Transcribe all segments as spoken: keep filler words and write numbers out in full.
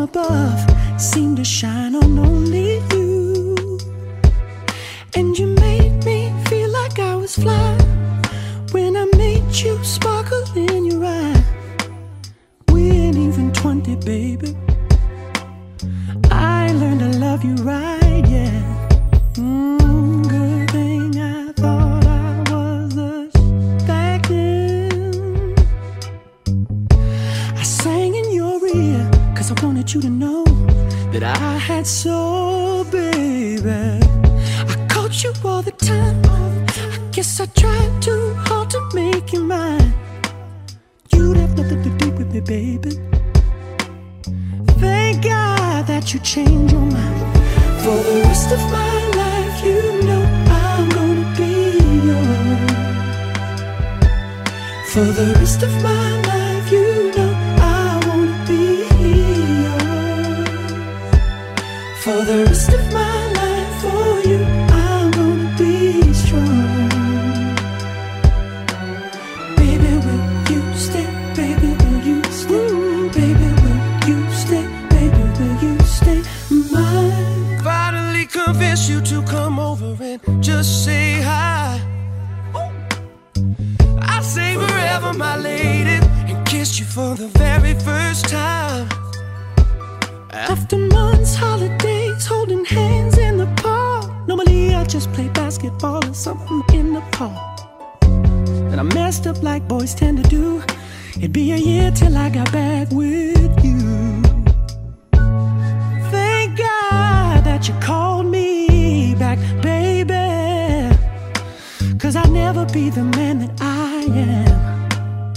above seemed to shine on only you. And you made me feel like I was flying when I made you sparkle in your eye. We ain't even twenty, baby. I learned to love you right, yeah. Mm, good thing I thought I was a back then. I sang in your ear, cause I wanted you to know that I had soul, baby. I called you all the time. I guess I tried too hard to make you mine. You'd have nothing to do with me, baby. Thank God that you changed your mind. For the rest of my life, you know I'm gonna be yours. For the rest of my life, you know I wanna be yours. For the rest of my life, for you, I'm gonna be strong. Baby, will you stay? Baby, will you stay? Baby, will you stay? Baby, will you stay mine? Finally convince you to come over and just say hi. I'll say forever, my lady, and kiss you for the very first time. After months, holidays, holding hands in the park. Normally I just play basketball or something in the park. And I messed up like boys tend to do. It'd be a year till I got back with you. Thank God that you called me back, baby. Cause I'll never be the man that I am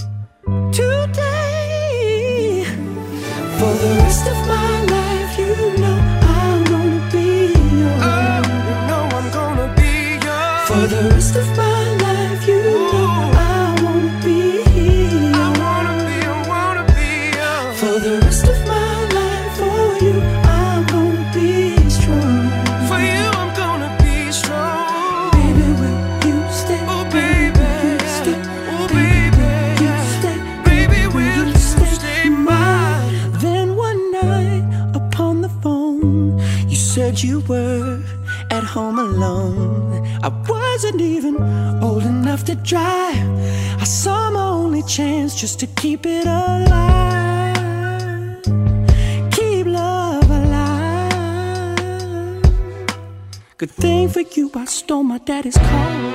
today. For the rest of my life, you know I'm gonna be yours. Oh, you know I'm gonna be yours. For the rest of my life, you know I wanna be yours. I wanna be, I wanna be yours. For the rest of my life, for you, I'm gonna be strong. For you, I'm gonna be strong. Baby, will you stay? Oh, baby. Will you stay? Oh, baby. Will you stay? Baby, will you stay mine? Then one night upon the phone, you said you were at home alone. I wasn't even old enough to drive. I saw my only chance just to keep it alive. Keep love alive. Good thing for you, I stole my daddy's car.